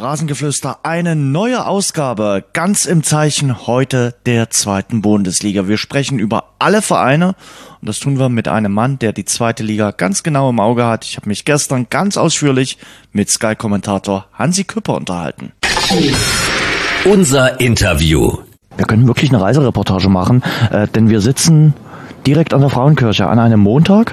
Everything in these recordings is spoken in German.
Rasengeflüster, eine neue Ausgabe, ganz im Zeichen heute der 2. Bundesliga. Wir sprechen über alle Vereine und das tun wir mit einem Mann, der die 2. Liga ganz genau im Auge hat. Ich habe mich gestern ganz ausführlich mit Sky-Kommentator Hansi Küpper unterhalten. Unser Interview. Wir können wirklich eine Reisereportage machen, denn wir sitzen direkt an der Frauenkirche an einem Montag.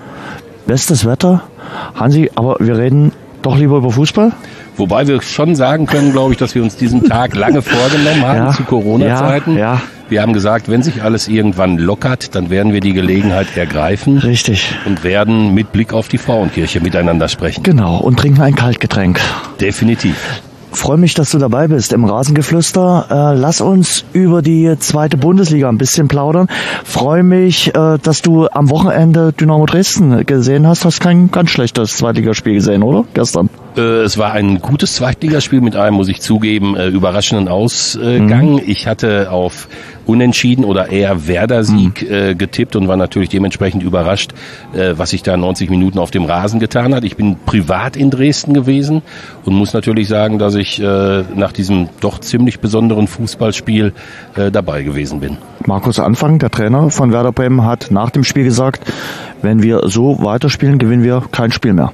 Bestes Wetter. Hansi, aber wir reden doch lieber über Fußball? Wobei wir schon sagen können, glaube ich, dass wir uns diesen Tag lange vorgenommen haben zu Corona-Zeiten. Ja. Wir haben gesagt, wenn sich alles irgendwann lockert, dann werden wir die Gelegenheit ergreifen. Richtig. Und werden mit Blick auf die Frauenkirche miteinander sprechen. Genau, und trinken ein Kaltgetränk. Definitiv. Freue mich, dass du dabei bist im Rasengeflüster. Lass uns über die 2. Bundesliga ein bisschen plaudern. Freue mich, dass du am Wochenende Dynamo Dresden gesehen hast. Hast kein ganz schlechtes Zweitligaspiel gesehen, oder? Gestern. Es war ein gutes Zweitligaspiel mit einem, muss ich zugeben, überraschenden Ausgang. Ich hatte auf Unentschieden oder eher Werder-Sieg getippt und war natürlich dementsprechend überrascht, was sich da 90 Minuten auf dem Rasen getan hat. Ich bin privat in Dresden gewesen und muss natürlich sagen, dass ich nach diesem doch ziemlich besonderen Fußballspiel dabei gewesen bin. Markus Anfang, der Trainer von Werder Bremen, hat nach dem Spiel gesagt, wenn wir so weiterspielen, gewinnen wir kein Spiel mehr.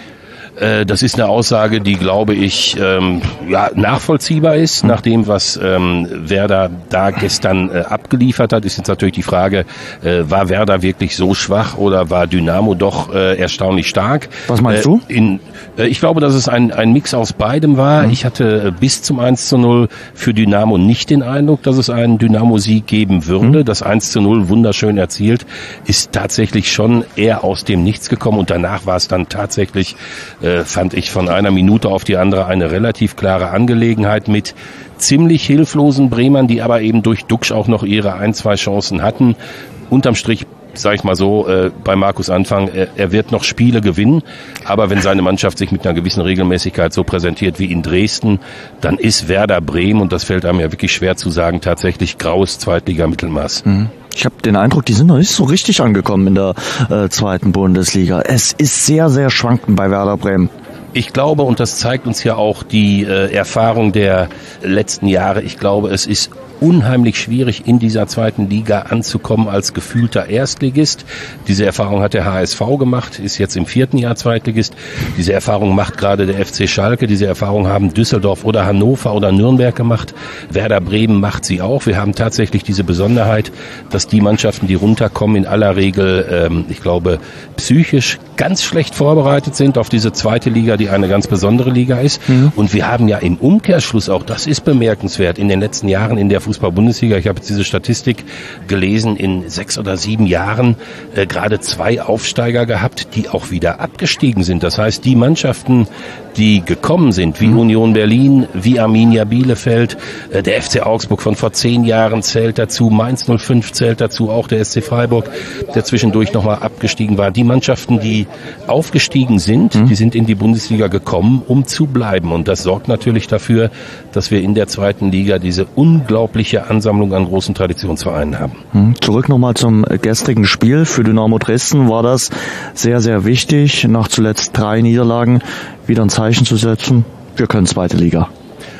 Das ist eine Aussage, die, glaube ich, nachvollziehbar ist. Nach dem, was Werder da gestern abgeliefert hat, ist jetzt natürlich die Frage, war Werder wirklich so schwach oder war Dynamo doch erstaunlich stark? Was meinst du? Ich glaube, dass es ein Mix aus beidem war. Ich hatte bis zum 1:0 für Dynamo nicht den Eindruck, dass es einen Dynamo-Sieg geben würde. Das 1:0 wunderschön erzielt, ist tatsächlich schon eher aus dem Nichts gekommen und danach war es dann tatsächlich fand ich von einer Minute auf die andere eine relativ klare Angelegenheit mit ziemlich hilflosen Bremern, die aber eben durch Duxch auch noch ihre 1-2 Chancen hatten. Unterm Strich, sag ich mal so, bei Markus Anfang, er wird noch Spiele gewinnen, aber wenn seine Mannschaft sich mit einer gewissen Regelmäßigkeit so präsentiert wie in Dresden, dann ist Werder Bremen, und das fällt einem ja wirklich schwer zu sagen, tatsächlich graues Zweitliga-Mittelmaß. Ich habe den Eindruck, die sind noch nicht so richtig angekommen in der 2. Bundesliga. Es ist sehr, sehr schwankend bei Werder Bremen. Ich glaube, und das zeigt uns ja auch die Erfahrung der letzten Jahre, ich glaube, es ist unheimlich schwierig, in dieser 2. Liga anzukommen als gefühlter Erstligist. Diese Erfahrung hat der HSV gemacht, ist jetzt im 4. Jahr Zweitligist. Diese Erfahrung macht gerade der FC Schalke. Diese Erfahrung haben Düsseldorf oder Hannover oder Nürnberg gemacht. Werder Bremen macht sie auch. Wir haben tatsächlich diese Besonderheit, dass die Mannschaften, die runterkommen, in aller Regel, ich glaube, psychisch ganz schlecht vorbereitet sind auf diese 2. Liga, die eine ganz besondere Liga ist. Und wir haben ja im Umkehrschluss auch, das ist bemerkenswert, in den letzten Jahren in der Fußball-Bundesliga, ich habe jetzt diese Statistik gelesen, in 6 oder 7 Jahren gerade 2 Aufsteiger gehabt, die auch wieder abgestiegen sind. Das heißt, die Mannschaften, die gekommen sind, wie Union Berlin, wie Arminia Bielefeld, der FC Augsburg von vor 10 Jahren zählt dazu, Mainz 05 zählt dazu, auch der SC Freiburg, der zwischendurch nochmal abgestiegen war. Die Mannschaften, die aufgestiegen sind, die sind in die Bundesliga gekommen, um zu bleiben. Und das sorgt natürlich dafür, dass wir in der 2. Liga diese unglaubliche Ansammlung an großen Traditionsvereinen haben. Zurück nochmal zum gestrigen Spiel. Für Dynamo Dresden war das sehr, sehr wichtig, nach zuletzt 3 Niederlagen wieder ein Zeichen zu setzen. Wir können 2. Liga.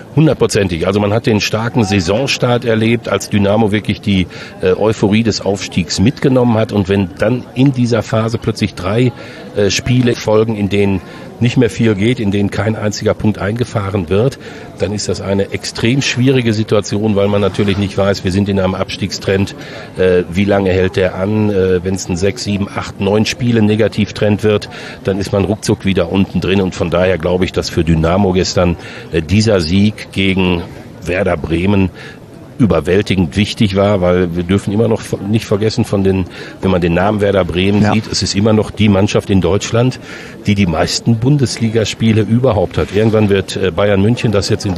100%. Also man hat den starken Saisonstart erlebt, als Dynamo wirklich die Euphorie des Aufstiegs mitgenommen hat. Und wenn dann in dieser Phase plötzlich 3 Spiele folgen, in denen nicht mehr viel geht, in denen kein einziger Punkt eingefahren wird, dann ist das eine extrem schwierige Situation, weil man natürlich nicht weiß, wir sind in einem Abstiegstrend, wie lange hält der an, wenn es ein 6, 7, 8, 9 Spiele Negativtrend wird, dann ist man ruckzuck wieder unten drin und von daher glaube ich, dass für Dynamo gestern dieser Sieg gegen Werder Bremen überwältigend wichtig war, weil wir dürfen immer noch nicht vergessen wenn man den Namen Werder Bremen sieht, es ist immer noch die Mannschaft in Deutschland, die die meisten Bundesligaspiele überhaupt hat. Irgendwann wird Bayern München das jetzt in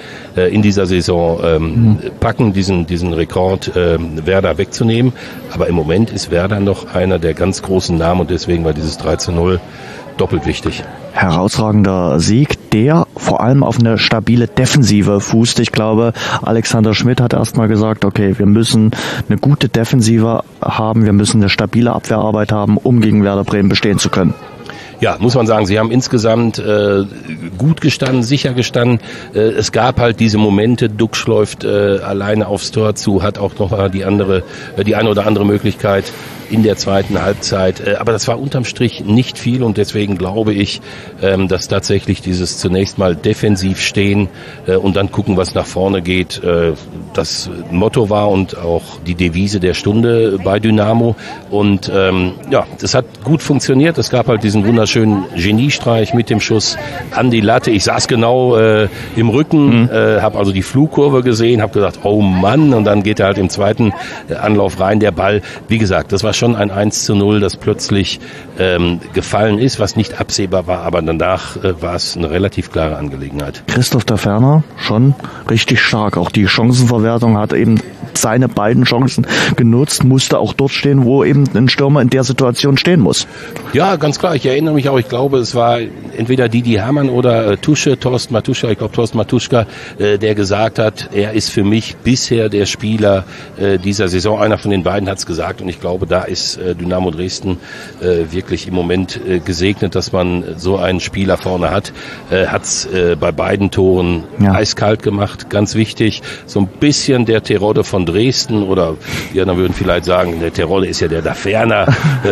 dieser Saison packen, diesen Rekord Werder wegzunehmen. Aber im Moment ist Werder noch einer der ganz großen Namen und deswegen war dieses 3:0 doppelt wichtig. Herausragender Sieg, der vor allem auf eine stabile Defensive fußt. Ich glaube, Alexander Schmidt hat erstmal gesagt, okay, wir müssen eine gute Defensive haben, wir müssen eine stabile Abwehrarbeit haben, um gegen Werder Bremen bestehen zu können. Ja, muss man sagen, sie haben insgesamt gut gestanden, sicher gestanden. Es gab halt diese Momente, Duxch läuft alleine aufs Tor zu, hat auch noch mal die eine oder andere Möglichkeit in der zweiten Halbzeit. Aber das war unterm Strich nicht viel und deswegen glaube ich, dass tatsächlich dieses zunächst mal defensiv stehen und dann gucken, was nach vorne geht, das Motto war und auch die Devise der Stunde bei Dynamo. Und ja, das hat gut funktioniert. Es gab halt diesen wunderschönen Geniestreich mit dem Schuss an die Latte. Ich saß genau im Rücken, habe also die Flugkurve gesehen, habe gesagt, oh Mann, und dann geht er halt im zweiten Anlauf rein, der Ball. Wie gesagt, das war schon ein 1:0, das plötzlich gefallen ist, was nicht absehbar war, aber danach war es eine relativ klare Angelegenheit. Christoph Daferner schon richtig stark. Auch die Chancenverwertung hat eben seine beiden Chancen genutzt, musste auch dort stehen, wo eben ein Stürmer in der Situation stehen muss. Ja, ganz klar. Ich erinnere mich auch, ich glaube, es war entweder Didi Hamann oder Thorsten Matuschka, der gesagt hat, er ist für mich bisher der Spieler dieser Saison. Einer von den beiden hat es gesagt und ich glaube, da ist Dynamo Dresden wirklich im Moment gesegnet, dass man so einen Spieler vorne hat. Hat es bei beiden Toren eiskalt gemacht, ganz wichtig. So ein bisschen der Terodde von Dresden oder die anderen würden vielleicht sagen, der Terodde ist ja der Daferner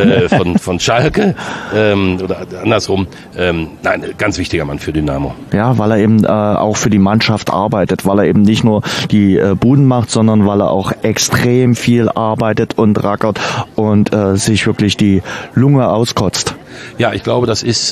von Schalke oder andersrum. Nein, ganz wichtiger Mann für Dynamo. Ja, weil er eben auch für die Mannschaft arbeitet, weil er eben nicht nur die Buden macht, sondern weil er auch extrem viel arbeitet und rackert und sich wirklich die Lunge auskotzt. Ja, ich glaube, das ist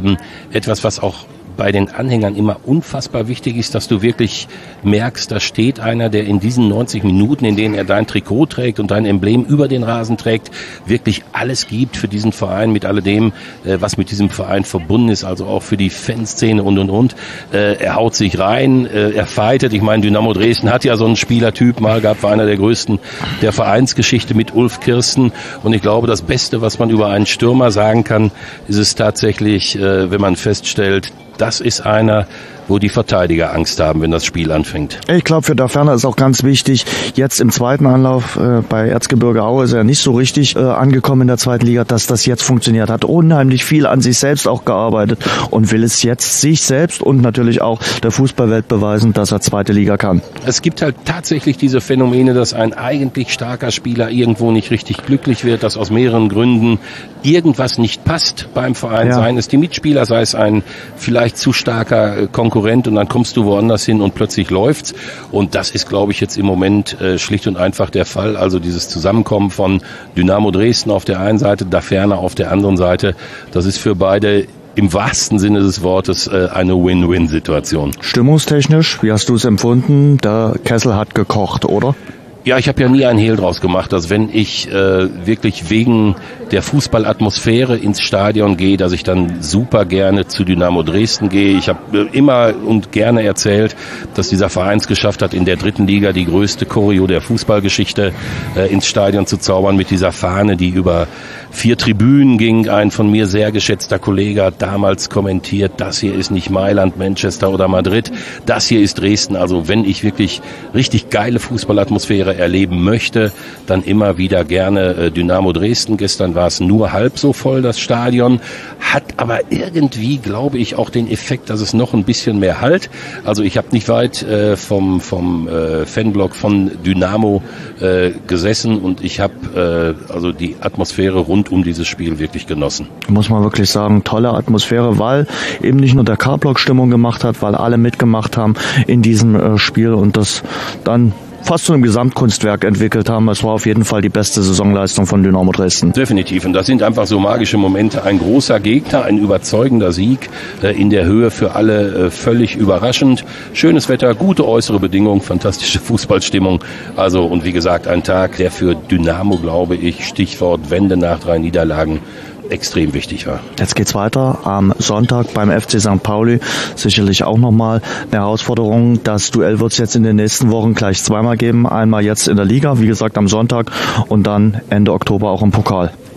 etwas, was auch bei den Anhängern immer unfassbar wichtig ist, dass du wirklich merkst, da steht einer, der in diesen 90 Minuten, in denen er dein Trikot trägt und dein Emblem über den Rasen trägt, wirklich alles gibt für diesen Verein mit alledem, was mit diesem Verein verbunden ist, also auch für die Fanszene und. Er haut sich rein, er fightet. Ich meine, Dynamo Dresden hat ja so einen Spielertyp mal gehabt, war einer der größten der Vereinsgeschichte mit Ulf Kirsten. Und ich glaube, das Beste, was man über einen Stürmer sagen kann, ist es tatsächlich, wenn man feststellt, das ist einer, wo die Verteidiger Angst haben, wenn das Spiel anfängt. Ich glaube, für Daferner ist auch ganz wichtig, jetzt im zweiten Anlauf bei Erzgebirge Aue ist er nicht so richtig angekommen in der zweiten Liga, dass das jetzt funktioniert. Hat unheimlich viel an sich selbst auch gearbeitet und will es jetzt sich selbst und natürlich auch der Fußballwelt beweisen, dass er zweite Liga kann. Es gibt halt tatsächlich diese Phänomene, dass ein eigentlich starker Spieler irgendwo nicht richtig glücklich wird, dass aus mehreren Gründen irgendwas nicht passt beim Verein, seien es die Mitspieler, sei es ein vielleicht zu starker Konkurrent und dann kommst du woanders hin und plötzlich läuft's. Und das ist, glaube ich, jetzt im Moment schlicht und einfach der Fall. Also dieses Zusammenkommen von Dynamo Dresden auf der einen Seite, Daferner auf der anderen Seite, das ist für beide im wahrsten Sinne des Wortes eine Win-Win-Situation. Stimmungstechnisch, wie hast du es empfunden? Der Kessel hat gekocht, oder? Ja, ich habe ja nie einen Hehl draus gemacht, dass wenn ich wirklich wegen der Fußballatmosphäre ins Stadion gehe, dass ich dann super gerne zu Dynamo Dresden gehe. Ich habe immer und gerne erzählt, dass dieser Verein es geschafft hat, in der dritten Liga die größte Choreo der Fußballgeschichte ins Stadion zu zaubern mit dieser Fahne, die über 4 Tribünen ging. Ein von mir sehr geschätzter Kollege hat damals kommentiert, das hier ist nicht Mailand, Manchester oder Madrid, das hier ist Dresden. Also wenn ich wirklich richtig geile Fußballatmosphäre erleben möchte, dann immer wieder gerne Dynamo Dresden. Gestern war es nur halb so voll, das Stadion. Hat aber irgendwie, glaube ich, auch den Effekt, dass es noch ein bisschen mehr halt. Also ich habe nicht weit vom Fanblock von Dynamo gesessen und ich habe also die Atmosphäre rund um dieses Spiel wirklich genossen. Muss man wirklich sagen, tolle Atmosphäre, weil eben nicht nur der K-Block Stimmung gemacht hat, weil alle mitgemacht haben in diesem Spiel und das dann fast zu einem Gesamtkunstwerk entwickelt haben. Es war auf jeden Fall die beste Saisonleistung von Dynamo Dresden. Definitiv. Und das sind einfach so magische Momente. Ein großer Gegner, ein überzeugender Sieg in der Höhe für alle völlig überraschend. Schönes Wetter, gute äußere Bedingungen, fantastische Fußballstimmung. Also und wie gesagt, ein Tag, der für Dynamo, glaube ich, Stichwort Wende nach 3 Niederlagen, extrem wichtig war. Jetzt geht's weiter am Sonntag beim FC St. Pauli. Sicherlich auch nochmal eine Herausforderung. Das Duell wird es jetzt in den nächsten Wochen gleich zweimal geben. Einmal jetzt in der Liga, wie gesagt am Sonntag und dann Ende Oktober auch im Pokal.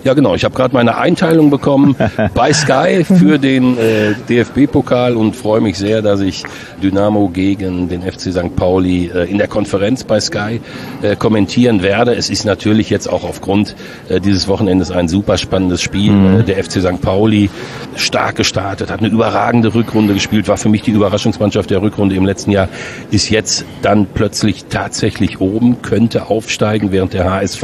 Ja genau, ich habe gerade meine Einteilung bekommen bei Sky für den DFB-Pokal und freue mich sehr, dass ich Dynamo gegen den FC St. Pauli in der Konferenz bei Sky kommentieren werde. Es ist natürlich jetzt auch aufgrund dieses Wochenendes ein super spannendes Spiel. Der FC St. Pauli stark gestartet, hat eine überragende Rückrunde gespielt, war für mich die Überraschungsmannschaft der Rückrunde im letzten Jahr, ist jetzt dann plötzlich tatsächlich oben, könnte aufsteigen, während der HSV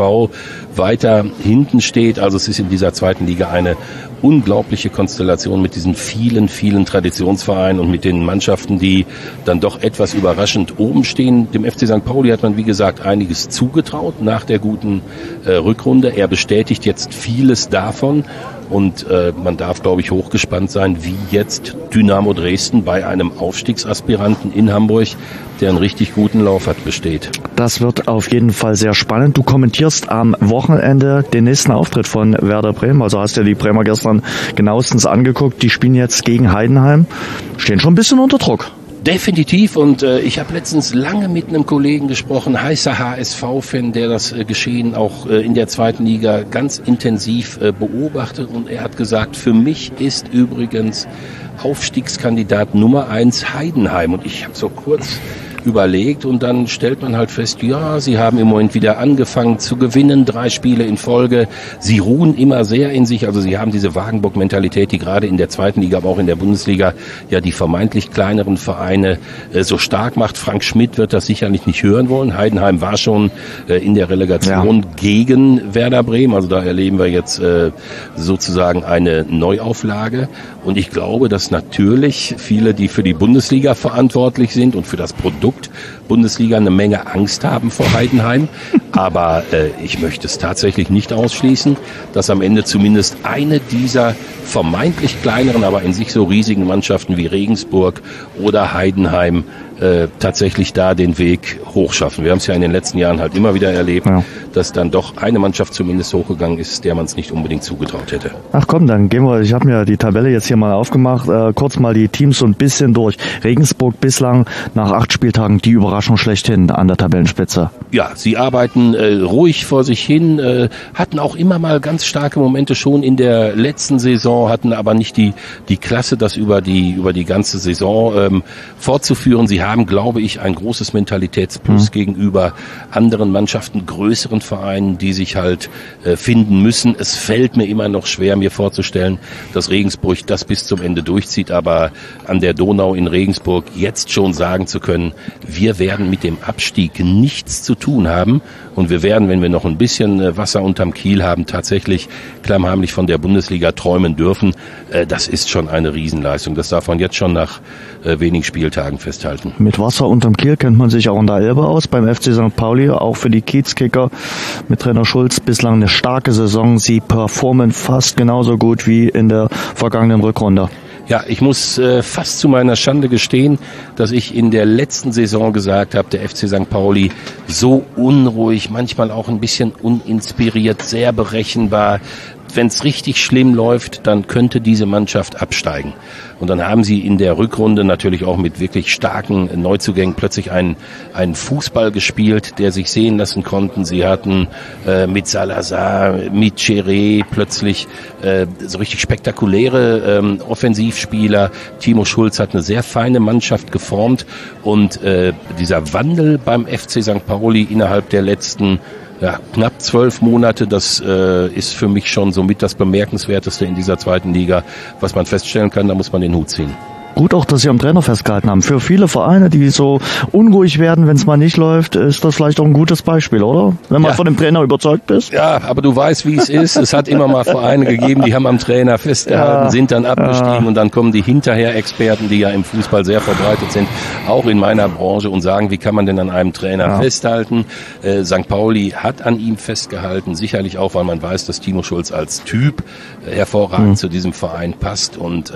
weiter hinten steht. Also es ist in dieser zweiten Liga eine unglaubliche Konstellation mit diesen vielen, vielen Traditionsvereinen und mit den Mannschaften, die dann doch etwas überraschend oben stehen. Dem FC St. Pauli hat man, wie gesagt, einiges zugetraut nach der guten Rückrunde. Er bestätigt jetzt vieles davon. Und man darf, glaube ich, hochgespannt sein, wie jetzt Dynamo Dresden bei einem Aufstiegsaspiranten in Hamburg, der einen richtig guten Lauf hat, besteht. Das wird auf jeden Fall sehr spannend. Du kommentierst am Wochenende den nächsten Auftritt von Werder Bremen. Also hast du die Bremer gestern genauestens angeguckt. Die spielen jetzt gegen Heidenheim. Stehen schon ein bisschen unter Druck. Definitiv, und ich habe letztens lange mit einem Kollegen gesprochen, heißer HSV-Fan, der das Geschehen auch in der zweiten Liga ganz intensiv beobachtet, und er hat gesagt, für mich ist übrigens Aufstiegskandidat Nummer 1 Heidenheim, und ich habe so kurz überlegt und dann stellt man halt fest, ja, sie haben im Moment wieder angefangen zu gewinnen, 3 Spiele in Folge, sie ruhen immer sehr in sich, also sie haben diese Wagenburg-Mentalität, die gerade in der zweiten Liga, aber auch in der Bundesliga ja die vermeintlich kleineren Vereine so stark macht. Frank Schmidt wird das sicherlich nicht hören wollen. Heidenheim war schon in der Relegation gegen Werder Bremen, also da erleben wir jetzt sozusagen eine Neuauflage, und ich glaube, dass natürlich viele, die für die Bundesliga verantwortlich sind und für das Produkt Bundesliga, eine Menge Angst haben vor Heidenheim. Aber ich möchte es tatsächlich nicht ausschließen, dass am Ende zumindest eine dieser vermeintlich kleineren, aber in sich so riesigen Mannschaften wie Regensburg oder Heidenheim tatsächlich da den Weg hochschaffen. Wir haben es ja in den letzten Jahren halt immer wieder erlebt, dass dann doch eine Mannschaft zumindest hochgegangen ist, der man es nicht unbedingt zugetraut hätte. Ach komm, dann gehen wir, ich habe mir die Tabelle jetzt hier mal aufgemacht, kurz mal die Teams so ein bisschen durch. Regensburg bislang nach 8 Spieltagen die Überraschung schlechthin an der Tabellenspitze. Ja, sie arbeiten ruhig vor sich hin, hatten auch immer mal ganz starke Momente schon in der letzten Saison, hatten aber nicht die Klasse, das über die ganze Saison fortzuführen. Sie haben, glaube ich, ein großes Mentalitätsplus gegenüber anderen Mannschaften, größeren Vereinen, die sich halt finden müssen. Es fällt mir immer noch schwer, mir vorzustellen, dass Regensburg das bis zum Ende durchzieht, aber an der Donau in Regensburg jetzt schon sagen zu können, wir werden mit dem Abstieg nichts zu tun haben, und wir werden, wenn wir noch ein bisschen Wasser unterm Kiel haben, tatsächlich klammheimlich von der Bundesliga träumen dürfen. Das ist schon eine Riesenleistung. Das darf man jetzt schon nach wenigen Spieltagen festhalten. Mit Wasser unterm Kiel kennt man sich auch in der Elbe aus, beim FC St. Pauli, auch für die Kiezkicker mit Trainer Schulz bislang eine starke Saison. Sie performen fast genauso gut wie in der vergangenen Rückrunde. Ja, ich muss fast zu meiner Schande gestehen, dass ich in der letzten Saison gesagt habe, der FC St. Pauli so unruhig, manchmal auch ein bisschen uninspiriert, sehr berechenbar. Wenn es richtig schlimm läuft, dann könnte diese Mannschaft absteigen. Und dann haben sie in der Rückrunde natürlich auch mit wirklich starken Neuzugängen plötzlich einen Fußball gespielt, der sich sehen lassen konnten. Sie hatten mit Salazar, mit Cheré plötzlich so richtig spektakuläre Offensivspieler. Timo Schulz hat eine sehr feine Mannschaft geformt, und dieser Wandel beim FC St. Pauli innerhalb der letzten knapp 12 Monate, das ist für mich schon somit das Bemerkenswerteste in dieser zweiten Liga, was man feststellen kann, da muss man den Hut ziehen. Gut auch, dass Sie am Trainer festgehalten haben. Für viele Vereine, die so unruhig werden, wenn es mal nicht läuft, ist das vielleicht auch ein gutes Beispiel, oder? Wenn man von dem Trainer überzeugt ist. Ja, aber du weißt, wie es ist. Es hat immer mal Vereine gegeben, die haben am Trainer festgehalten, sind dann abgestiegen, und dann kommen die Hinterher-Experten, die ja im Fußball sehr verbreitet sind, auch in meiner Branche, und sagen, wie kann man denn an einem Trainer festhalten? St. Pauli hat an ihm festgehalten, sicherlich auch, weil man weiß, dass Timo Schulz als Typ hervorragend zu diesem Verein passt, und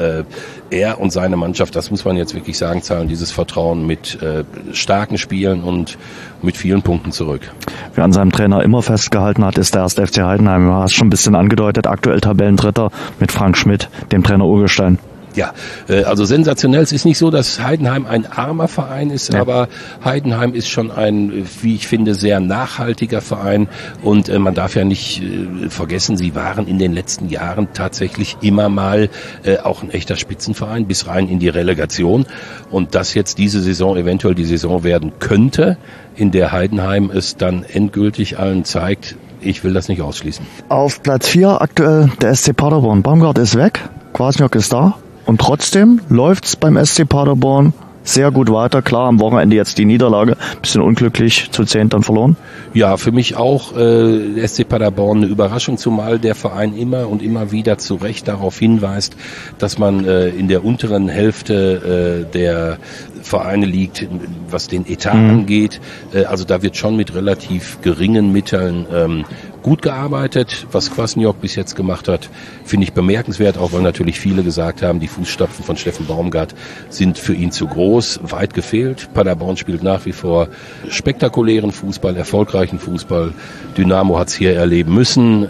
er und seine Mannschaft, das muss man jetzt wirklich sagen, zahlen dieses Vertrauen mit starken Spielen und mit vielen Punkten zurück. Wer an seinem Trainer immer festgehalten hat, ist der erste FC Heidenheim. Du hast schon ein bisschen angedeutet, aktuell Tabellendritter mit Frank Schmidt, dem Trainer Urgestein. Ja, also sensationell. Es ist nicht so, dass Heidenheim ein armer Verein ist, aber Heidenheim ist schon ein, wie ich finde, sehr nachhaltiger Verein. Und man darf ja nicht vergessen, sie waren in den letzten Jahren tatsächlich immer mal auch ein echter Spitzenverein bis rein in die Relegation. Und dass jetzt diese Saison eventuell die Saison werden könnte, in der Heidenheim es dann endgültig allen zeigt, ich will das nicht ausschließen. Auf Platz 4 aktuell der SC Paderborn. Baumgart ist weg, Kwasniok ist da. Und trotzdem läuft's beim SC Paderborn sehr gut weiter. Klar, am Wochenende jetzt die Niederlage. Bisschen unglücklich, zu 10 dann verloren. Ja, für mich auch der SC Paderborn eine Überraschung, zumal der Verein immer und immer wieder zu Recht darauf hinweist, dass man in der unteren Hälfte der Vereine liegt, was den Etat angeht. Also da wird schon mit relativ geringen Mitteln gut gearbeitet. Was Kwasniok bis jetzt gemacht hat, finde ich bemerkenswert, auch weil natürlich viele gesagt haben, die Fußstapfen von Steffen Baumgart sind für ihn zu groß, weit gefehlt. Paderborn spielt nach wie vor spektakulären Fußball, erfolgreichen Fußball. Dynamo hat es hier erleben müssen,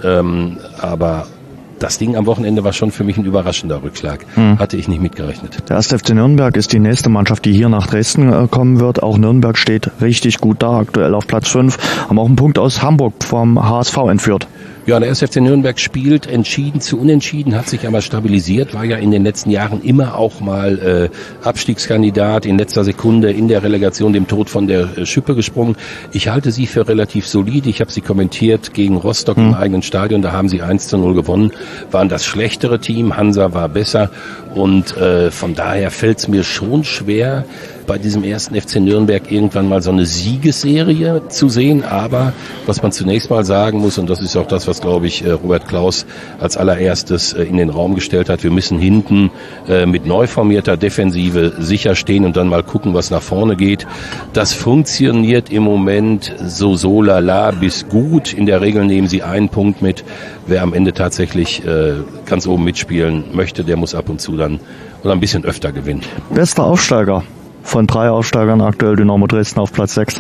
aber das Ding am Wochenende war schon für mich ein überraschender Rückschlag. Hatte ich nicht mitgerechnet. Der 1. FC Nürnberg ist die nächste Mannschaft, die hier nach Dresden kommen wird. Auch Nürnberg steht richtig gut da, aktuell auf Platz 5. Haben auch einen Punkt aus Hamburg vom HSV entführt. Ja, der 1. FC Nürnberg spielt entschieden zu unentschieden, hat sich aber stabilisiert, war ja in den letzten Jahren immer auch mal Abstiegskandidat, in letzter Sekunde in der Relegation dem Tod von der Schippe gesprungen. Ich halte sie für relativ solide. Ich habe sie kommentiert gegen Rostock im eigenen Stadion, da haben sie 1:0 gewonnen, waren das schlechtere Team, Hansa war besser und von daher fällt es mir schon schwer, bei diesem 1. FC Nürnberg irgendwann mal so eine Siegesserie zu sehen. Aber was man zunächst mal sagen muss, und das ist auch das, was, glaube ich, Robert Klaus als allererstes in den Raum gestellt hat, wir müssen hinten mit neu formierter Defensive sicher stehen und dann mal gucken, was nach vorne geht. Das funktioniert im Moment so lala bis gut. In der Regel nehmen sie einen Punkt mit. Wer am Ende tatsächlich ganz oben mitspielen möchte, der muss ab und zu dann oder ein bisschen öfter gewinnen. Bester Aufsteiger von 3 Aufsteigern, aktuell Dynamo Dresden auf Platz 6.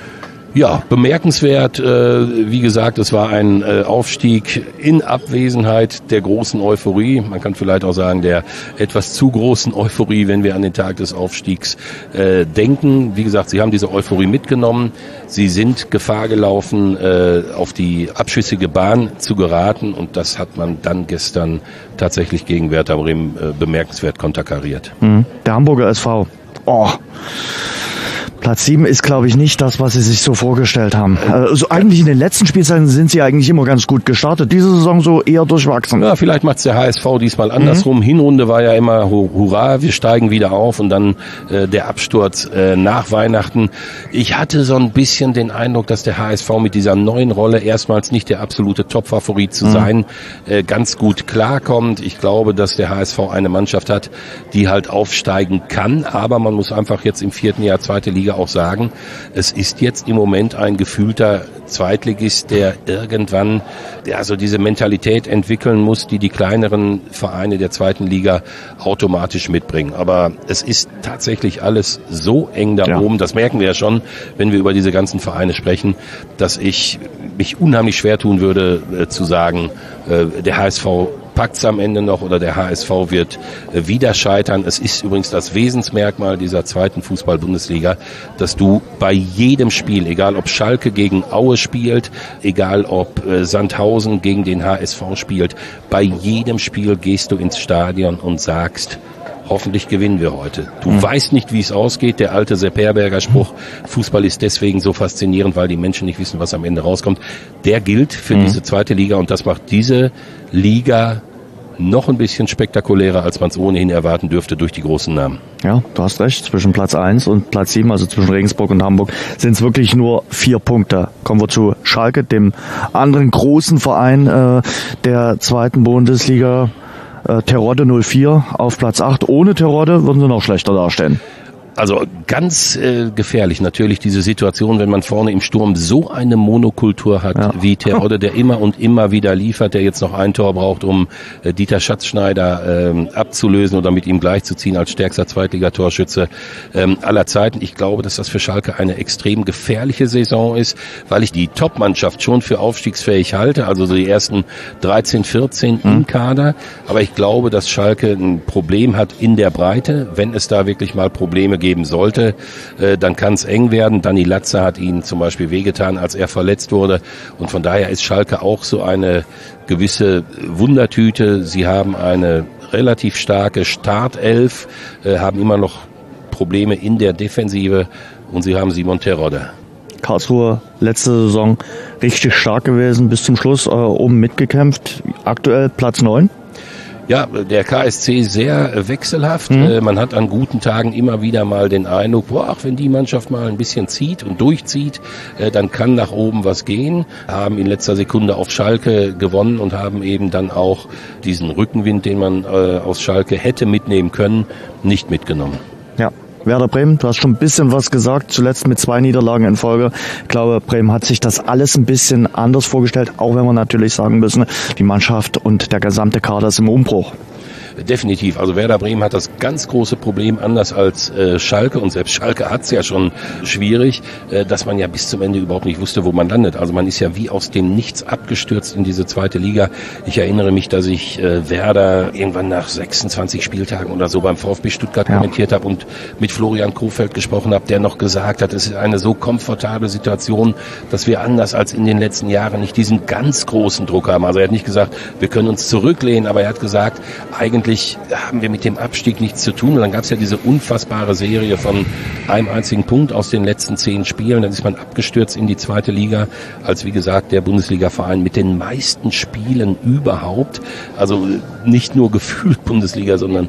Ja, bemerkenswert. Wie gesagt, es war ein Aufstieg in Abwesenheit der großen Euphorie. Man kann vielleicht auch sagen, der etwas zu großen Euphorie, wenn wir an den Tag des Aufstiegs denken. Wie gesagt, sie haben diese Euphorie mitgenommen. Sie sind Gefahr gelaufen, auf die abschüssige Bahn zu geraten. Und das hat man dann gestern tatsächlich gegen Werder Bremen bemerkenswert konterkariert. Der Hamburger SV. Platz 7 ist, glaube ich, nicht das, was sie sich so vorgestellt haben. Also eigentlich in den letzten Spielzeiten sind sie eigentlich immer ganz gut gestartet. Diese Saison so eher durchwachsen. Ja, vielleicht macht's der HSV diesmal andersrum. Hinrunde war ja immer Hurra, wir steigen wieder auf und dann der Absturz nach Weihnachten. Ich hatte so ein bisschen den Eindruck, dass der HSV mit dieser neuen Rolle erstmals nicht der absolute Top-Favorit zu sein, ganz gut klarkommt. Ich glaube, dass der HSV eine Mannschaft hat, die halt aufsteigen kann, aber man muss einfach jetzt im 4. Jahr 2. Liga auch sagen, es ist jetzt im Moment ein gefühlter Zweitligist, der irgendwann so diese Mentalität entwickeln muss, die kleineren Vereine der 2. Liga automatisch mitbringen. Aber es ist tatsächlich alles so eng da oben, das merken wir ja schon, wenn wir über diese ganzen Vereine sprechen, dass ich mich unheimlich schwer tun würde, zu sagen, der HSV packt's am Ende noch oder der HSV wird wieder scheitern. Es ist übrigens das Wesensmerkmal dieser 2. Fußball-Bundesliga, dass du bei jedem Spiel, egal ob Schalke gegen Aue spielt, egal ob Sandhausen gegen den HSV spielt, bei jedem Spiel gehst du ins Stadion und sagst, hoffentlich gewinnen wir heute. Du weißt nicht, wie es ausgeht. Der alte Sepp Herberger Spruch, Fußball ist deswegen so faszinierend, weil die Menschen nicht wissen, was am Ende rauskommt. Der gilt für diese 2. Liga und das macht diese Liga noch ein bisschen spektakulärer, als man es ohnehin erwarten dürfte durch die großen Namen. Ja, du hast recht. Zwischen Platz 1 und Platz 7, also zwischen Regensburg und Hamburg, sind es wirklich nur 4 Punkte. Kommen wir zu Schalke, dem anderen großen Verein der 2. Bundesliga. Terodde 04 auf Platz 8. Ohne Terodde würden sie noch schlechter dastehen. Also ganz gefährlich natürlich diese Situation, wenn man vorne im Sturm so eine Monokultur hat wie Terodde, der immer und immer wieder liefert, der jetzt noch ein Tor braucht, um Dieter Schatzschneider abzulösen oder mit ihm gleichzuziehen als stärkster Zweitligatorschütze aller Zeiten. Ich glaube, dass das für Schalke eine extrem gefährliche Saison ist, weil ich die Top-Mannschaft schon für aufstiegsfähig halte, also so die ersten 13, 14 im Kader. Aber ich glaube, dass Schalke ein Problem hat in der Breite. Wenn es da wirklich mal Probleme geben sollte, dann kann es eng werden. Dani Latze hat ihn zum Beispiel wehgetan, als er verletzt wurde. Und von daher ist Schalke auch so eine gewisse Wundertüte. Sie haben eine relativ starke Startelf, haben immer noch Probleme in der Defensive und sie haben Simon Terodde. Karlsruhe letzte Saison richtig stark gewesen, bis zum Schluss oben mitgekämpft. Aktuell Platz 9. Ja, der KSC sehr wechselhaft. Man hat an guten Tagen immer wieder mal den Eindruck, wenn die Mannschaft mal ein bisschen zieht und durchzieht, dann kann nach oben was gehen. Haben in letzter Sekunde auf Schalke gewonnen und haben eben dann auch diesen Rückenwind, den man aus Schalke hätte mitnehmen können, nicht mitgenommen. Ja. Werder Bremen, du hast schon ein bisschen was gesagt, zuletzt mit 2 Niederlagen in Folge. Ich glaube, Bremen hat sich das alles ein bisschen anders vorgestellt, auch wenn wir natürlich sagen müssen, die Mannschaft und der gesamte Kader ist im Umbruch. Definitiv. Also Werder Bremen hat das ganz große Problem, anders als Schalke, und selbst Schalke hat es ja schon schwierig, dass man ja bis zum Ende überhaupt nicht wusste, wo man landet. Also man ist ja wie aus dem Nichts abgestürzt in diese zweite Liga. Ich erinnere mich, dass ich Werder irgendwann nach 26 Spieltagen oder so beim VfB Stuttgart kommentiert habe und mit Florian Kohfeldt gesprochen habe, der noch gesagt hat, es ist eine so komfortable Situation, dass wir anders als in den letzten Jahren nicht diesen ganz großen Druck haben. Also er hat nicht gesagt, wir können uns zurücklehnen, aber er hat gesagt, eigentlich haben wir mit dem Abstieg nichts zu tun. Und dann gab es ja diese unfassbare Serie von einem einzigen Punkt aus den letzten 10 Spielen. Dann ist man abgestürzt in die zweite Liga, als wie gesagt der Bundesliga-Verein mit den meisten Spielen überhaupt. Also nicht nur gefühlt Bundesliga, sondern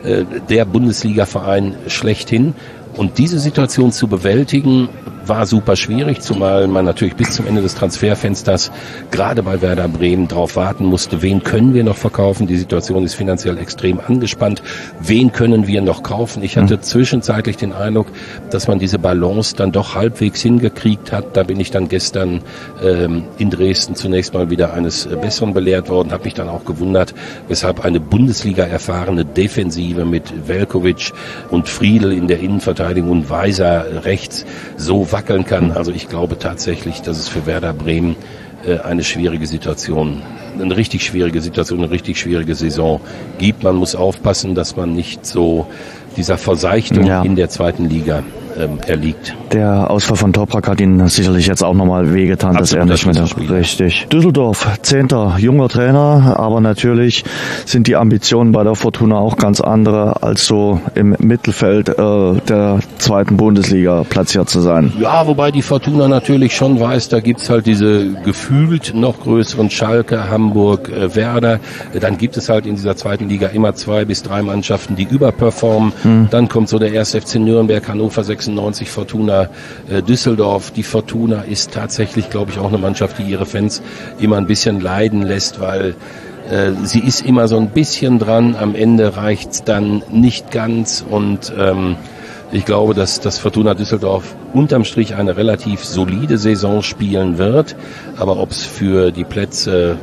der Bundesliga-Verein schlechthin. Und diese Situation zu bewältigen, war super schwierig, zumal man natürlich bis zum Ende des Transferfensters gerade bei Werder Bremen drauf warten musste, wen können wir noch verkaufen. Die Situation ist finanziell extrem angespannt. Wen können wir noch kaufen? Ich hatte zwischenzeitlich den Eindruck, dass man diese Balance dann doch halbwegs hingekriegt hat. Da bin ich dann gestern in Dresden zunächst mal wieder eines Besseren belehrt worden, habe mich dann auch gewundert, weshalb eine Bundesliga-erfahrene Defensive mit Velkovic und Friedl in der Innenverteidigung und Weiser rechts so wackeln kann. Also ich glaube tatsächlich, dass es für Werder Bremen eine schwierige Situation, eine richtig schwierige Saison gibt. Man muss aufpassen, dass man nicht so dieser Verseichtung in der zweiten Liga erliegt. Der Ausfall von Toprak hat ihn sicherlich jetzt auch nochmal wehgetan, dass er nicht mehr richtig. Düsseldorf, 10. junger Trainer, aber natürlich sind die Ambitionen bei der Fortuna auch ganz andere, als so im Mittelfeld der zweiten Bundesliga platziert zu sein. Ja, wobei die Fortuna natürlich schon weiß, da gibt's halt diese gefühlt noch größeren Schalke, Hamburg, Werder. Dann gibt es halt in dieser zweiten Liga immer 2 bis 3 Mannschaften, die überperformen. Dann kommt so der 1. FC Nürnberg, Hannover 96, Fortuna Düsseldorf. Die Fortuna ist tatsächlich, glaube ich, auch eine Mannschaft, die ihre Fans immer ein bisschen leiden lässt, weil sie ist immer so ein bisschen dran. Am Ende reicht's dann nicht ganz und ich glaube, dass das Fortuna Düsseldorf unterm Strich eine relativ solide Saison spielen wird. Aber ob es für die Plätze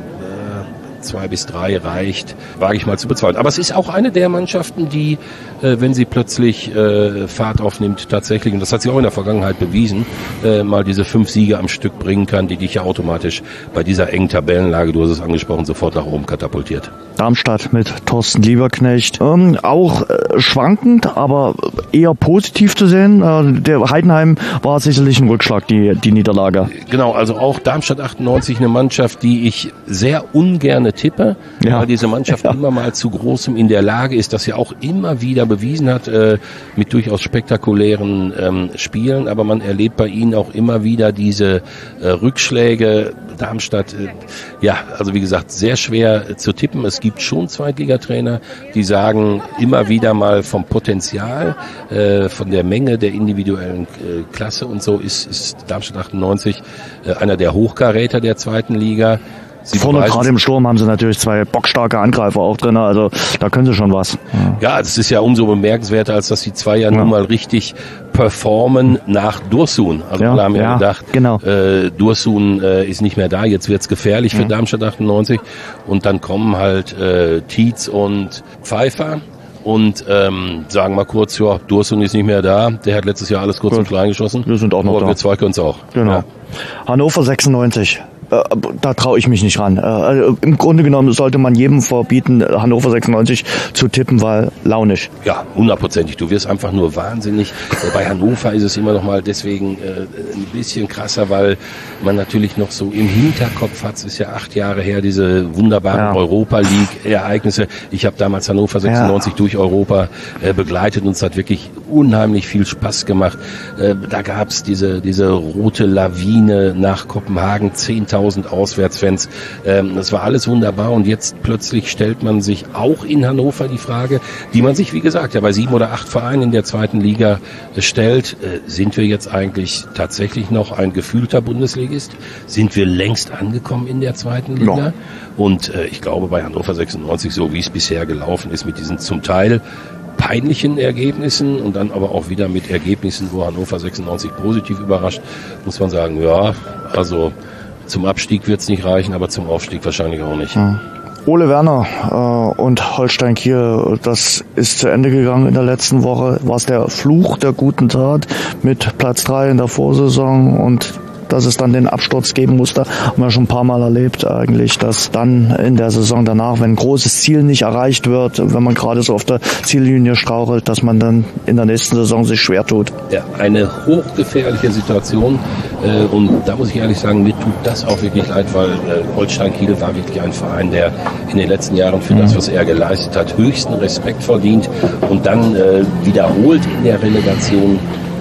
2 bis 3 reicht, wage ich mal zu bezweifeln. Aber es ist auch eine der Mannschaften, die, wenn sie plötzlich Fahrt aufnimmt, tatsächlich, und das hat sie auch in der Vergangenheit bewiesen, mal diese 5 Siege am Stück bringen kann, die dich ja automatisch bei dieser engen Tabellenlage, du hast es angesprochen, sofort nach oben katapultiert. Darmstadt mit Thorsten Lieberknecht. Auch schwankend, aber eher positiv zu sehen. Der Heidenheim war sicherlich ein Rückschlag, die Niederlage. Genau, also auch Darmstadt 98, eine Mannschaft, die ich sehr ungern tippe, weil diese Mannschaft immer mal zu Großem in der Lage ist, das ja auch immer wieder bewiesen hat, mit durchaus spektakulären Spielen, aber man erlebt bei ihnen auch immer wieder diese Rückschläge. Darmstadt, also wie gesagt, sehr schwer zu tippen. Es gibt schon Zweitligatrainer, die sagen immer wieder mal vom Potenzial, von der Menge der individuellen Klasse und so ist Darmstadt 98 einer der Hochkaräter der zweiten Liga. Vorne gerade im Sturm haben sie natürlich 2 bockstarke Angreifer auch drin, also da können sie schon was. Ja, das ist ja umso bemerkenswerter, als dass die 2 ja nun mal richtig performen nach Dursun. Also alle haben ja gedacht, genau. Dursun ist nicht mehr da, jetzt wird's gefährlich für Darmstadt 98 und dann kommen halt Tietz und Pfeiffer. Und sagen mal kurz, ja, Dursun ist nicht mehr da. Der hat letztes Jahr alles kurz und klein geschossen. Wir sind auch noch aber da. Wir 2 können es auch. Genau. Ja. Hannover 96. Da traue ich mich nicht ran. Im Grunde genommen sollte man jedem verbieten, Hannover 96 zu tippen, weil launisch. Ja, 100%. Du wirst einfach nur wahnsinnig. Bei Hannover ist es immer noch mal deswegen ein bisschen krasser, weil man natürlich noch so im Hinterkopf hat, es ist ja 8 Jahre her, diese wunderbaren Europa League-Ereignisse. Ich habe damals Hannover 96 durch Europa begleitet und es hat wirklich unheimlich viel Spaß gemacht. Da gab es diese rote Lawine nach Kopenhagen, 10.000 Auswärtsfans. Das war alles wunderbar und jetzt plötzlich stellt man sich auch in Hannover die Frage, die man sich, wie gesagt, ja bei 7 oder 8 Vereinen in der 2. Liga stellt. Sind wir jetzt eigentlich tatsächlich noch ein gefühlter Bundesligist? Sind wir längst angekommen in der 2. Liga? Ja. Und ich glaube bei Hannover 96, so wie es bisher gelaufen ist, mit diesen zum Teil peinlichen Ergebnissen und dann aber auch wieder mit Ergebnissen, wo Hannover 96 positiv überrascht, muss man sagen, ja, also zum Abstieg wird es nicht reichen, aber zum Aufstieg wahrscheinlich auch nicht. Ole Werner und Holstein Kiel, das ist zu Ende gegangen in der letzten Woche. War es der Fluch der guten Tat mit Platz 3 in der Vorsaison und dass es dann den Absturz geben musste, haben wir schon ein paar Mal erlebt eigentlich, dass dann in der Saison danach, wenn ein großes Ziel nicht erreicht wird, wenn man gerade so auf der Ziellinie strauchelt, dass man dann in der nächsten Saison sich schwer tut. Ja, eine hochgefährliche Situation und da muss ich ehrlich sagen, mir tut das auch wirklich leid, weil Holstein Kiel war wirklich ein Verein, der in den letzten Jahren für das, was er geleistet hat, höchsten Respekt verdient und dann wiederholt in der Relegation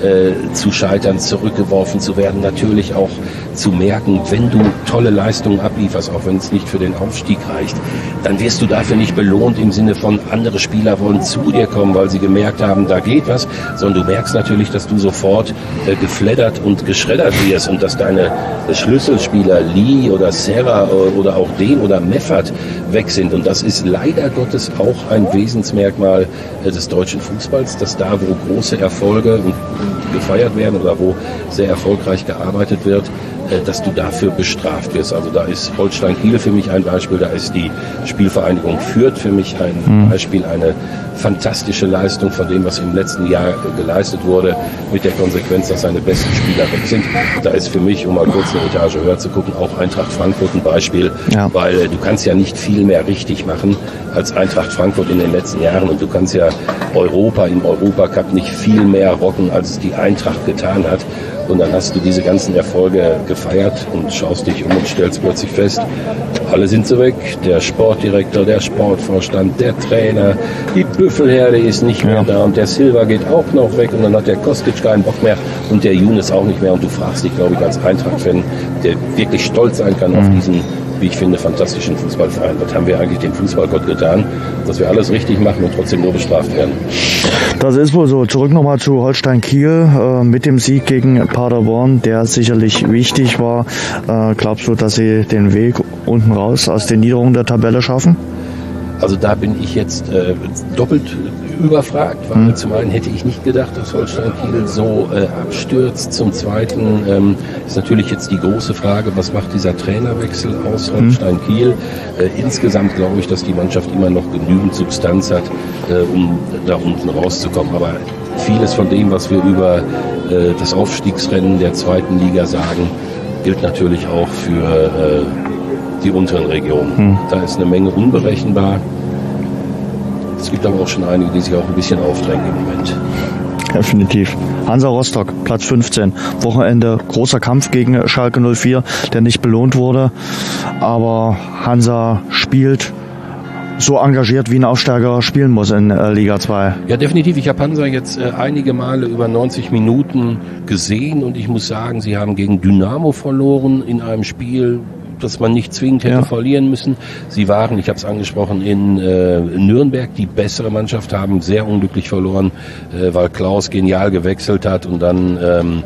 zu scheitern, zurückgeworfen zu werden, natürlich auch zu merken, wenn du tolle Leistungen ablieferst, auch wenn es nicht für den Aufstieg reicht, dann wirst du dafür nicht belohnt im Sinne von, andere Spieler wollen zu dir kommen, weil sie gemerkt haben, da geht was, sondern du merkst natürlich, dass du sofort gefleddert und geschreddert wirst und dass deine Schlüsselspieler Lee oder Serra oder auch Den oder Meffert weg sind und das ist leider Gottes auch ein Wesensmerkmal des deutschen Fußballs, dass da, wo große Erfolge gefeiert werden oder wo sehr erfolgreich gearbeitet wird, dass du dafür bestraft wirst. Also da ist Holstein Kiel für mich ein Beispiel, da ist die Spielvereinigung Fürth für mich ein Beispiel, eine fantastische Leistung von dem, was im letzten Jahr geleistet wurde, mit der Konsequenz, dass seine besten Spieler weg sind. Da ist für mich, um mal kurz eine Etage höher zu gucken, auch Eintracht Frankfurt ein Beispiel, weil du kannst ja nicht viel mehr richtig machen als Eintracht Frankfurt in den letzten Jahren und du kannst ja Europa im Europacup nicht viel mehr rocken, als es die Eintracht getan hat. Und dann hast du diese ganzen Erfolge gefeiert und schaust dich um und stellst plötzlich fest, alle sind so weg. Der Sportdirektor, der Sportvorstand, der Trainer, die Büffelherde ist nicht mehr da und der Silva geht auch noch weg und dann hat der Kostic keinen Bock mehr und der Younes auch nicht mehr. Und du fragst dich, glaube ich, als Eintracht-Fan, der wirklich stolz sein kann auf diesen, wie ich finde, fantastischen Fußballverein. Was haben wir eigentlich dem Fußballgott getan, dass wir alles richtig machen und trotzdem nur bestraft werden? Das ist wohl so. Zurück nochmal zu Holstein Kiel mit dem Sieg gegen Paderborn, der sicherlich wichtig war. Glaubst du, dass sie den Weg unten raus aus den Niederungen der Tabelle schaffen? Also da bin ich jetzt doppelt überfragt, weil zum einen hätte ich nicht gedacht, dass Holstein Kiel so abstürzt. Zum Zweiten ist natürlich jetzt die große Frage, was macht dieser Trainerwechsel aus Holstein Kiel? Insgesamt glaube ich, dass die Mannschaft immer noch genügend Substanz hat, um da unten rauszukommen. Aber vieles von dem, was wir über das Aufstiegsrennen der 2. Liga sagen, gilt natürlich auch für die unteren Regionen. Da ist eine Menge unberechenbar. Es gibt aber auch schon einige, die sich auch ein bisschen aufdrängen im Moment. Definitiv. Hansa Rostock, Platz 15. Wochenende, großer Kampf gegen Schalke 04, der nicht belohnt wurde. Aber Hansa spielt so engagiert, wie ein Aufsteiger spielen muss in Liga 2. Ja, definitiv. Ich habe Hansa jetzt einige Male über 90 Minuten gesehen und ich muss sagen, sie haben gegen Dynamo verloren in einem Spiel, das man nicht zwingend hätte verlieren müssen. Sie waren, ich habe es angesprochen, in Nürnberg die bessere Mannschaft, haben sehr unglücklich verloren, weil Klaus genial gewechselt hat und dann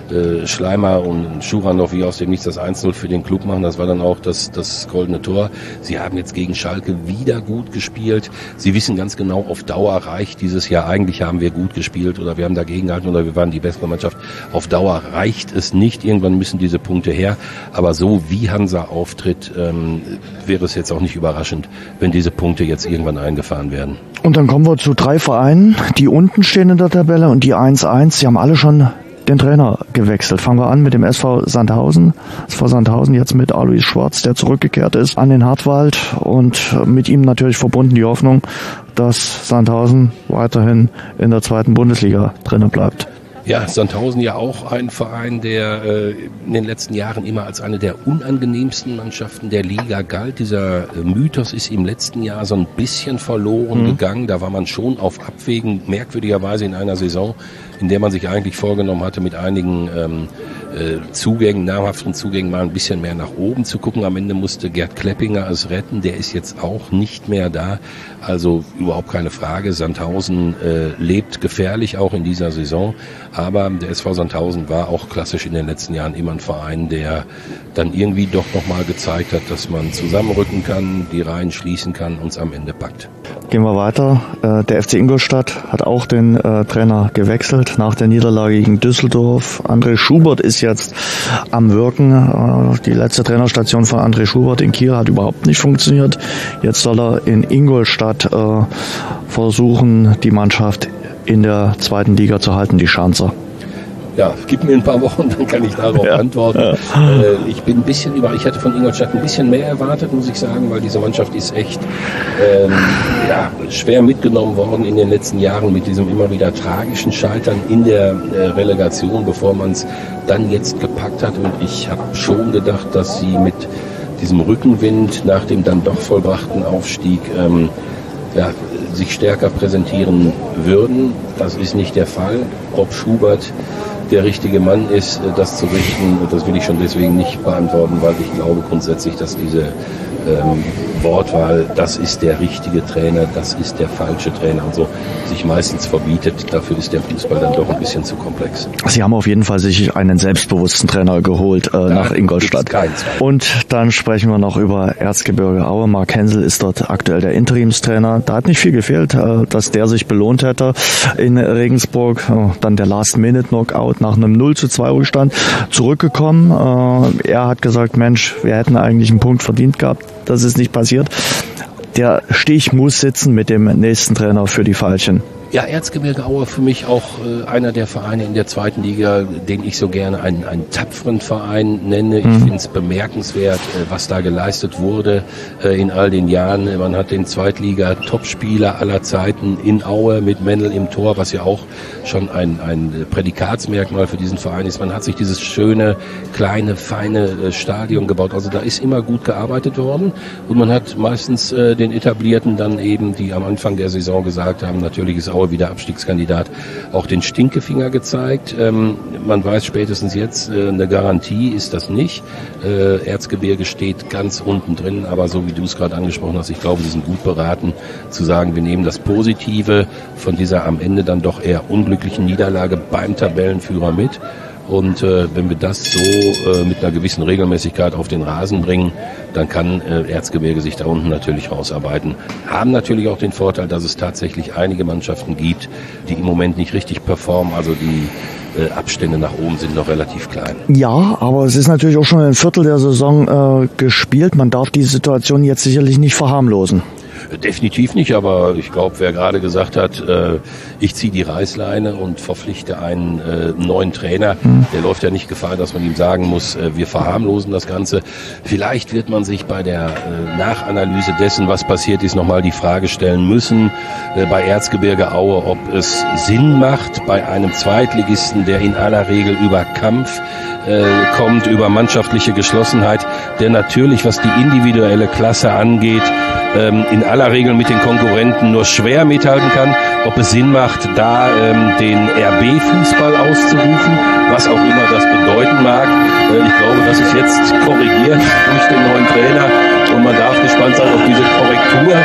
Schleimer und Schuranov wie aus dem Nichts das 1-0 für den Klub machen. Das war dann auch das goldene Tor. Sie haben jetzt gegen Schalke wieder gut gespielt. Sie wissen ganz genau, auf Dauer reicht dieses Jahr. Eigentlich haben wir gut gespielt oder wir haben dagegen gehalten oder wir waren die bessere Mannschaft. Auf Dauer reicht es nicht. Irgendwann müssen diese Punkte her. Aber so wie Hansa auftritt, wäre es jetzt auch nicht überraschend, wenn diese Punkte jetzt irgendwann eingefahren werden. Und dann kommen wir zu 3 Vereinen, die unten stehen in der Tabelle und die 1-1. Sie haben alle schon den Trainer gewechselt. Fangen wir an mit dem SV Sandhausen. SV Sandhausen jetzt mit Alois Schwarz, der zurückgekehrt ist an den Hartwald und mit ihm natürlich verbunden die Hoffnung, dass Sandhausen weiterhin in der 2. Bundesliga drinnen bleibt. Ja, Sandhausen ja auch ein Verein, der in den letzten Jahren immer als eine der unangenehmsten Mannschaften der Liga galt. Dieser Mythos ist im letzten Jahr so ein bisschen verloren gegangen. Da war man schon auf Abwägen, merkwürdigerweise in einer Saison, in der man sich eigentlich vorgenommen hatte, mit einigen Zugängen, namhaften Zugängen mal ein bisschen mehr nach oben zu gucken. Am Ende musste Gerd Kleppinger es retten, der ist jetzt auch nicht mehr da. Also überhaupt keine Frage, Sandhausen lebt gefährlich auch in dieser Saison, aber der SV Sandhausen war auch klassisch in den letzten Jahren immer ein Verein, der dann irgendwie doch nochmal gezeigt hat, dass man zusammenrücken kann, die Reihen schließen kann und es am Ende packt. Gehen wir weiter. Der FC Ingolstadt hat auch den Trainer gewechselt nach der Niederlage gegen Düsseldorf. André Schubert ist jetzt am Wirken. Die letzte Trainerstation von André Schubert in Kiel hat überhaupt nicht funktioniert. Jetzt soll er in Ingolstadt versuchen, die Mannschaft in der 2. Liga zu halten, die Schanzer. Ja, gib mir ein paar Wochen, dann kann ich darauf antworten. Ja. Ich bin ein bisschen ich hatte von Ingolstadt ein bisschen mehr erwartet, muss ich sagen, weil diese Mannschaft ist echt schwer mitgenommen worden in den letzten Jahren mit diesem immer wieder tragischen Scheitern in der Relegation, bevor man es dann jetzt gepackt hat. Und ich habe schon gedacht, dass sie mit diesem Rückenwind nach dem dann doch vollbrachten Aufstieg sich stärker präsentieren würden. Das ist nicht der Fall. Ob Schubert der richtige Mann ist, das zu richten, das will ich schon deswegen nicht beantworten, weil ich glaube grundsätzlich, dass diese Wortwahl, das ist der richtige Trainer, das ist der falsche Trainer und so, sich meistens verbietet. Dafür ist der Fußball dann doch ein bisschen zu komplex. Sie haben auf jeden Fall sich einen selbstbewussten Trainer geholt nach Ingolstadt. Und dann sprechen wir noch über Erzgebirge Aue. Mark Hensel ist dort aktuell der Interimstrainer. Da hat nicht viel gefehlt, dass der sich belohnt hätte in Regensburg. Dann der Last-Minute-Knockout nach einem 0:2 Rückstand zurückgekommen. Er hat gesagt, Mensch, wir hätten eigentlich einen Punkt verdient gehabt. Das ist nicht passiert. Der Stich muss sitzen mit dem nächsten Trainer für die Veilchen. Ja, Erzgebirge Aue für mich auch einer der Vereine in der 2. Liga, den ich so gerne einen tapferen Verein nenne. Ich finde es bemerkenswert, was da geleistet wurde in all den Jahren. Man hat den Zweitliga-Topspieler aller Zeiten in Aue mit Mendel im Tor, was ja auch schon ein Prädikatsmerkmal für diesen Verein ist. Man hat sich dieses schöne, kleine, feine Stadion gebaut. Also da ist immer gut gearbeitet worden und man hat meistens den Etablierten dann eben, die am Anfang der Saison gesagt haben, natürlich ist Aue wieder Abstiegskandidat, auch den Stinkefinger gezeigt. Man weiß spätestens jetzt, eine Garantie ist das nicht. Erzgebirge steht ganz unten drin, aber so wie du es gerade angesprochen hast, ich glaube, sie sind gut beraten zu sagen, wir nehmen das Positive von dieser am Ende dann doch eher unglücklichen Niederlage beim Tabellenführer mit. Und wenn wir das so mit einer gewissen Regelmäßigkeit auf den Rasen bringen, dann kann Erzgebirge sich da unten natürlich rausarbeiten. Haben natürlich auch den Vorteil, dass es tatsächlich einige Mannschaften gibt, die im Moment nicht richtig performen. Also die Abstände nach oben sind noch relativ klein. Ja, aber es ist natürlich auch schon ein Viertel der Saison gespielt. Man darf die Situation jetzt sicherlich nicht verharmlosen. Definitiv nicht, aber ich glaube, wer gerade gesagt hat, ich ziehe die Reißleine und verpflichte einen neuen Trainer, der läuft ja nicht Gefahr, dass man ihm sagen muss, wir verharmlosen das Ganze. Vielleicht wird man sich bei der Nachanalyse dessen, was passiert ist, nochmal die Frage stellen müssen, bei Erzgebirge Aue, ob es Sinn macht, bei einem Zweitligisten, der in aller Regel über Kampf kommt, über mannschaftliche Geschlossenheit, der natürlich, was die individuelle Klasse angeht, in aller Regel mit den Konkurrenten nur schwer mithalten kann, ob es Sinn macht, da den RB-Fußball auszurufen, was auch immer das bedeuten mag. Ich glaube, das ist jetzt korrigiert durch den neuen Trainer und man darf gespannt sein, ob diese Korrektur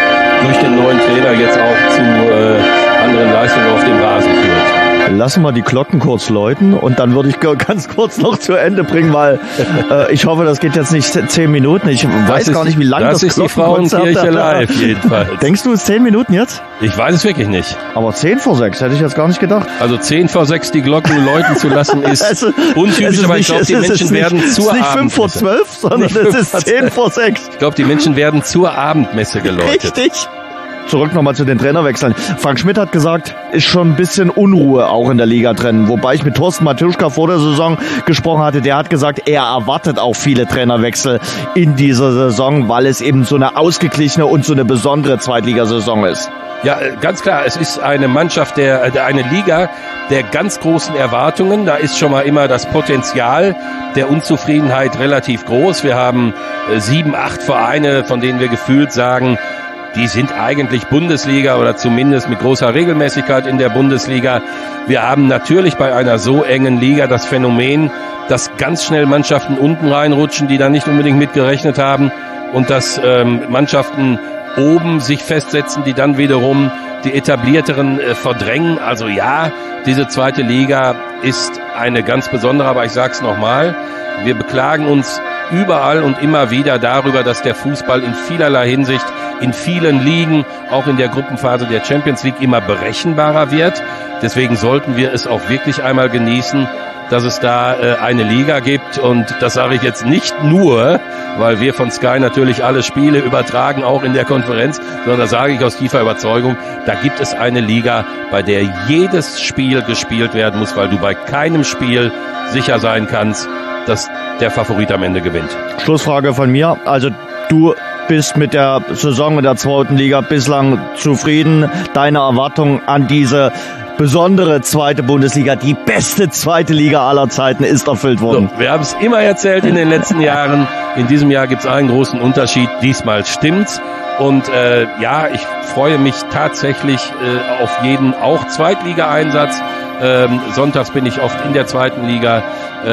durch den neuen Trainer jetzt auch zu anderen Leistungen auf dem Rasen führt. Lassen wir die Glocken kurz läuten und dann würde ich ganz kurz noch zu Ende bringen, weil ich hoffe, das geht jetzt nicht 10 Minuten. Ich weiß gar nicht, wie lange das ist. Das ist die Frauenkirche live jedenfalls. Denkst du, es 10 Minuten jetzt? Ich weiß es wirklich nicht. Aber 10 vor 6 hätte ich jetzt gar nicht gedacht. Also 10 vor 6 die Glocken läuten zu lassen ist untypisch, aber ich glaube, die Menschen werden zur Abendmesse. Nicht 5 vor 12, sondern es ist 10 vor 6. Ich glaube, die Menschen werden zur Abendmesse geläutet. Richtig. Zurück nochmal zu den Trainerwechseln. Frank Schmidt hat gesagt, ist schon ein bisschen Unruhe auch in der Liga drin. Wobei ich mit Thorsten Matuschka vor der Saison gesprochen hatte. Der hat gesagt, er erwartet auch viele Trainerwechsel in dieser Saison, weil es eben so eine ausgeglichene und so eine besondere Zweitligasaison ist. Ja, ganz klar. Es ist eine Mannschaft, eine Liga der ganz großen Erwartungen. Da ist schon mal immer das Potenzial der Unzufriedenheit relativ groß. Wir haben 7, 8 Vereine, von denen wir gefühlt sagen, die sind eigentlich Bundesliga oder zumindest mit großer Regelmäßigkeit in der Bundesliga. Wir haben natürlich bei einer so engen Liga das Phänomen, dass ganz schnell Mannschaften unten reinrutschen, die da nicht unbedingt mitgerechnet haben und dass Mannschaften oben sich festsetzen, die dann wiederum die etablierteren verdrängen. Also ja, diese zweite Liga ist eine ganz besondere, aber ich sag's nochmal, wir beklagen uns überall und immer wieder darüber, dass der Fußball in vielerlei Hinsicht in vielen Ligen, auch in der Gruppenphase der Champions League, immer berechenbarer wird. Deswegen sollten wir es auch wirklich einmal genießen, dass es da eine Liga gibt. Und das sage ich jetzt nicht nur, weil wir von Sky natürlich alle Spiele übertragen, auch in der Konferenz, sondern das sage ich aus tiefer Überzeugung, da gibt es eine Liga, bei der jedes Spiel gespielt werden muss, weil du bei keinem Spiel sicher sein kannst, dass der Favorit am Ende gewinnt. Schlussfrage von mir. Also du bist mit der Saison in der zweiten Liga bislang zufrieden. Deine Erwartung an diese besondere zweite Bundesliga, die beste zweite Liga aller Zeiten, ist erfüllt worden. So, wir haben es immer erzählt in den letzten Jahren. In diesem Jahr gibt es einen großen Unterschied. Diesmal stimmt's. Und ja, ich freue mich tatsächlich auf jeden auch Zweitliga-Einsatz. Sonntags bin ich oft in der zweiten Liga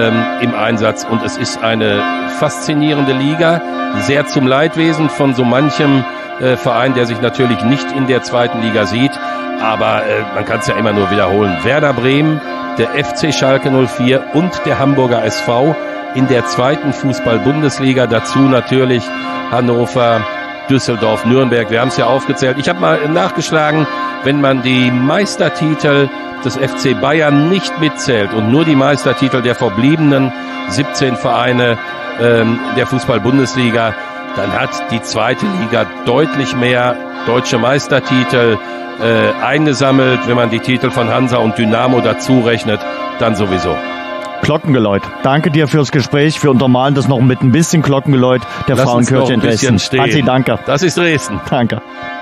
im Einsatz und es ist eine faszinierende Liga, sehr zum Leidwesen von so manchem Verein, der sich natürlich nicht in der zweiten Liga sieht, aber man kann es ja immer nur wiederholen. Werder Bremen, der FC Schalke 04 und der Hamburger SV in der zweiten Fußball-Bundesliga, dazu natürlich Hannover, Düsseldorf, Nürnberg, wir haben es ja aufgezählt. Ich habe mal nachgeschlagen, wenn man die Meistertitel des FC Bayern nicht mitzählt und nur die Meistertitel der verbliebenen 17 Vereine der Fußball-Bundesliga, dann hat die zweite Liga deutlich mehr deutsche Meistertitel eingesammelt. Wenn man die Titel von Hansa und Dynamo dazu rechnet, dann sowieso. Glockengeläut. Danke dir fürs Gespräch. Wir untermalen das noch mit ein bisschen Glockengeläut der Frauenkirche in Dresden. Hansi, danke. Das ist Dresden. Danke.